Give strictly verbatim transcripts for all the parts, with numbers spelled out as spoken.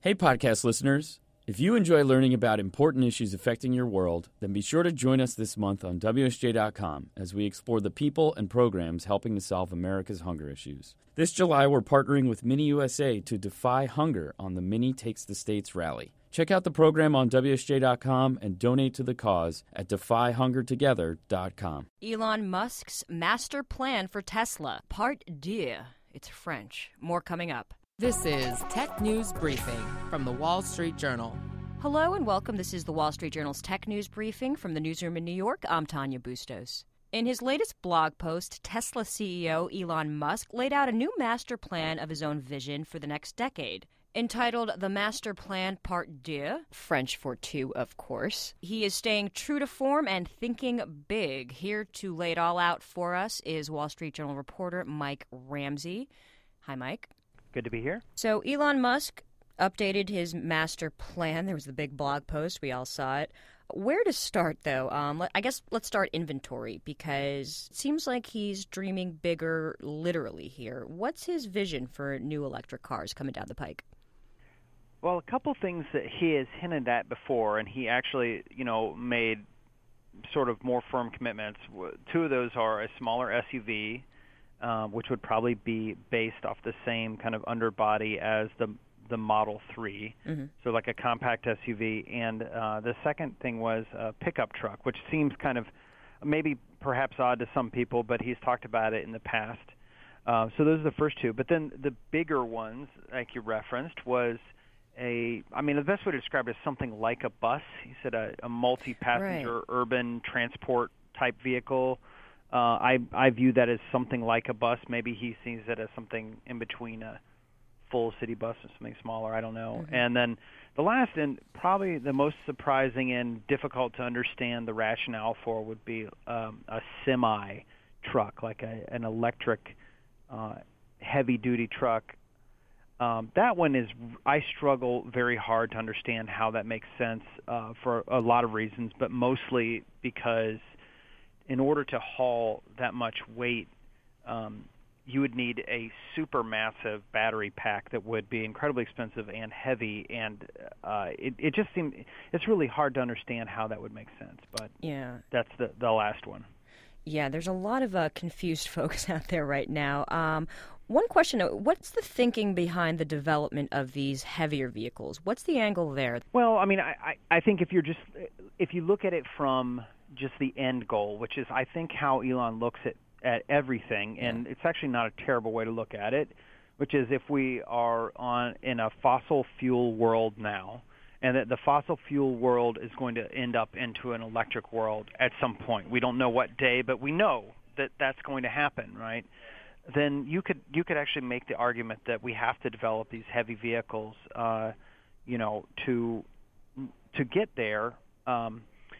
Hey, podcast listeners. If you enjoy learning about important issues affecting your world, then be sure to join us this month on W S J dot com as we explore the people and programs helping to solve America's hunger issues. This July, we're partnering with Mini U S A to defy hunger on the Mini Takes the States rally. Check out the program on W S J dot com and donate to the cause at defy hunger together dot com. Elon Musk's master plan for Tesla, part deux. It's French. More coming up. This is Tech News Briefing from the Wall Street Journal. Hello and welcome. This is the Wall Street Journal's Tech News Briefing from the newsroom in New York. I'm Tanya Bustos. In his latest blog post, Tesla C E O Elon Musk laid out a new master plan of his own vision for the next decade. Entitled The Master Plan Part deux, French for two, of course. He is staying true to form and thinking big. Here to lay it all out for us is Wall Street Journal reporter Mike Ramsey. Hi, Mike. Good to be here. So Elon Musk updated his master plan. There was the big blog post. We all saw it. Where to start, though? Um, I guess let's start inventory, because it seems like he's dreaming bigger literally here. What's his vision for new electric cars coming down the pike? Well, a couple things that he has hinted at before, and he actually, you know, made sort of more firm commitments. Two of those are a smaller S U V, Um, which would probably be based off the same kind of underbody as the the Model three, mm-hmm. so like a compact S U V. And uh, the second thing was a pickup truck, which seems kind of maybe perhaps odd to some people, but he's talked about it in the past. Uh, so those are the first two. But then the bigger ones, like you referenced, was a, I mean, the best way to describe it is something like a bus. He said a, a multi-passenger right. urban transport type vehicle. Uh, I I view that as something like a bus. Maybe he sees it as something in between a full city bus and something smaller. I don't know. Mm-hmm. And then the last and probably the most surprising and difficult to understand the rationale for would be um, a semi truck, like a, an electric uh, heavy-duty truck. Um, that one is, I struggle very hard to understand how that makes sense uh, for a lot of reasons, but mostly because in order to haul that much weight, um, you would need a supermassive battery pack that would be incredibly expensive and heavy, and uh, it, it just seemed it's really hard to understand how that would make sense. But yeah, that's the the last one. Yeah, there's a lot of uh, confused folks out there right now. Um, one question, what's the thinking behind the development of these heavier vehicles? What's the angle there? Well, I mean, I, I, I think if you're just if you look at it from just the end goal, which is I think how Elon looks at, at everything, and it's actually not a terrible way to look at it, which is if we are on in a fossil fuel world now, and that the fossil fuel world is going to end up into an electric world at some point. We don't know what day, but we know that that's going to happen, right? Then you could you could actually make the argument that we have to develop these heavy vehicles, uh, you know, to to get there. Um,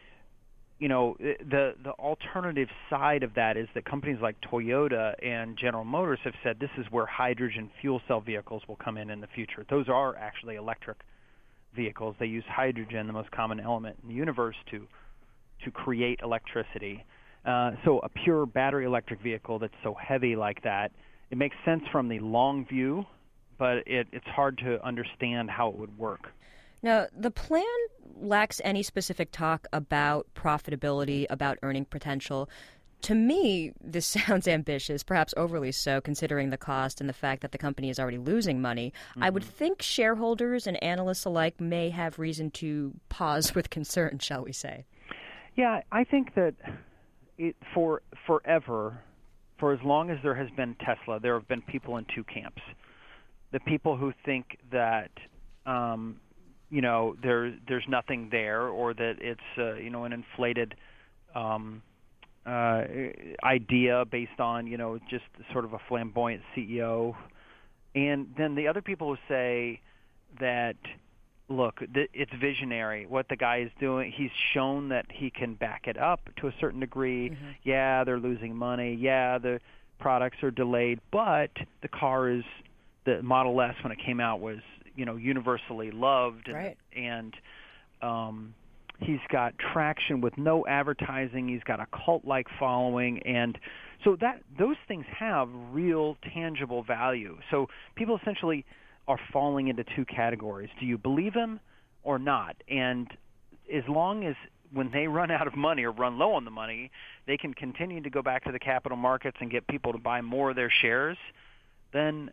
You know, the the alternative side of that is that companies like Toyota and General Motors have said this is where hydrogen fuel cell vehicles will come in in the future. Those are actually electric vehicles. They use hydrogen, the most common element in the universe, to to create electricity. Uh, so a pure battery electric vehicle that's so heavy like that, it makes sense from the long view, but it, it's hard to understand how it would work. Now, the plan lacks any specific talk about profitability, about earning potential. To me, this sounds ambitious, perhaps overly so, considering the cost and the fact that the company is already losing money. Mm-hmm. I would think shareholders and analysts alike may have reason to pause with concern, shall we say. Yeah, I think that it, for forever, for as long as there has been Tesla, there have been people in two camps. The people who think that um, you know, there there's nothing there, or that it's uh, you know an inflated um, uh, idea based on you know just sort of a flamboyant C E O, and then the other people who say that look, th- it's visionary. What the guy is doing, he's shown that he can back it up to a certain degree. Mm-hmm. Yeah, they're losing money. Yeah, the products are delayed, but the car is the Model S when it came out was. you know, universally loved, and, right. and um, he's got traction with no advertising. He's got a cult-like following, and so that those things have real tangible value. So people essentially are falling into two categories. Do you believe him or not? And as long as when they run out of money or run low on the money, they can continue to go back to the capital markets and get people to buy more of their shares, then,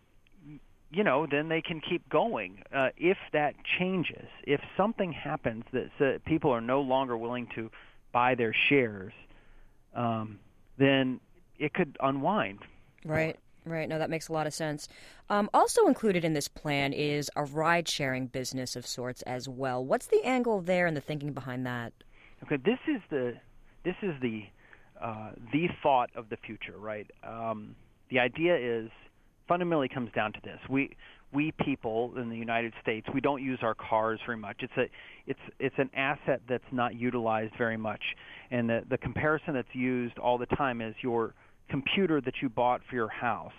you know, then they can keep going. Uh, if that changes, if something happens that uh, people are no longer willing to buy their shares, um, then it could unwind. Right. Right. No, that makes a lot of sense. Um, also included in this plan is a ride-sharing business of sorts as well. What's the angle there and the thinking behind that? Okay, this is the this is the uh, the thought of the future, right? Um, the idea is fundamentally comes down to this: we we people in the United States, we don't use our cars very much. It's a it's it's an asset that's not utilized very much, and the the comparison that's used all the time is your computer that you bought for your house.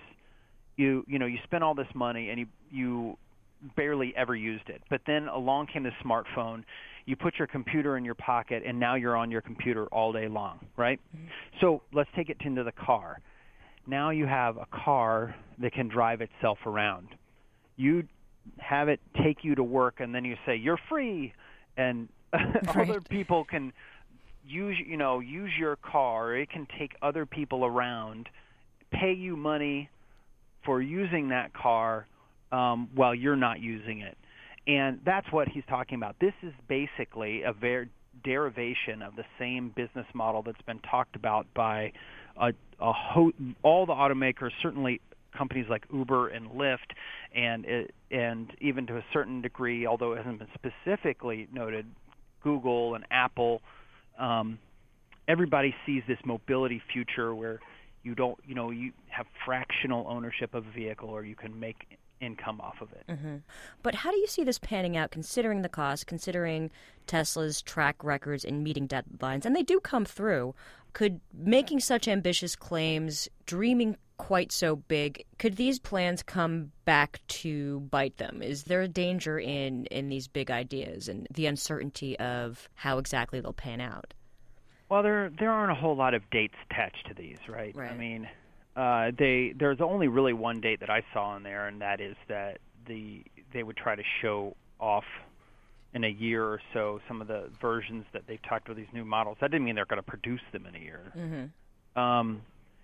You you know you spent all this money and you you barely ever used it. But then along came the smartphone. You put your computer in your pocket, and now you're on your computer all day long, right? Mm-hmm. So let's take it into the car. Now you have a car that can drive itself around. You have it take you to work, and then you say, you're free, and right. Other people can use, you know, use your car. It can take other people around, pay you money for using that car um, while you're not using it. And that's what he's talking about. This is basically a ver- derivation of the same business model that's been talked about by a, a ho- all the automakers, certainly companies like Uber and Lyft, and it, and even to a certain degree, although it hasn't been specifically noted, Google and Apple. Um, everybody sees this mobility future where you don't, you know, you have fractional ownership of a vehicle, or you can make income off of it. Mm-hmm. But how do you see this panning out, considering the cost, considering Tesla's track records in meeting deadlines? And they do come through. Could making such ambitious claims, dreaming quite so big, could these plans come back to bite them? Is there a danger in, in these big ideas and the uncertainty of how exactly they'll pan out? Well, there there aren't a whole lot of dates attached to these, right? Right. I mean, Uh, they there's only really one date that I saw in there, and that is that the they would try to show off in a year or so some of the versions that they've talked about, these new models. That didn't mean they're going to produce them in a year. Mm-hmm. Um,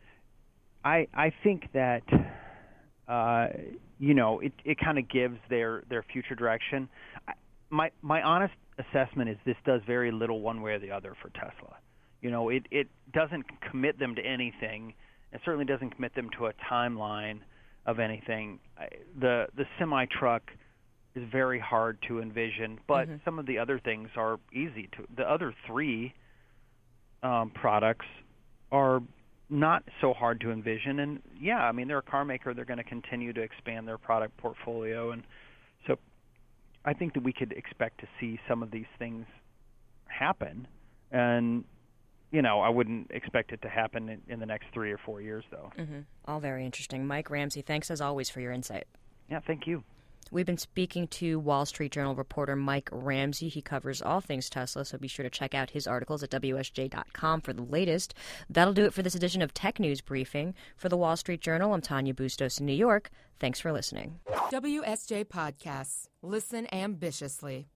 I I think that uh, you know it it kind of gives their their future direction. I, my my honest assessment is this does very little one way or the other for Tesla. You know, it it doesn't commit them to anything. It certainly doesn't commit them to a timeline of anything. The the semi-truck is very hard to envision, but mm-hmm. some of the other things are easy to. The other three um, products are not so hard to envision. And, yeah, I mean, they're a car maker. They're going to continue to expand their product portfolio. And so I think that we could expect to see some of these things happen. And you know, I wouldn't expect it to happen in, in the next three or four years, though. Mm-hmm. All very interesting. Mike Ramsey, thanks as always for your insight. Yeah, thank you. We've been speaking to Wall Street Journal reporter Mike Ramsey. He covers all things Tesla, so be sure to check out his articles at W S J dot com for the latest. That'll do it for this edition of Tech News Briefing. For the Wall Street Journal, I'm Tanya Bustos in New York. Thanks for listening. W S J Podcasts. Listen ambitiously.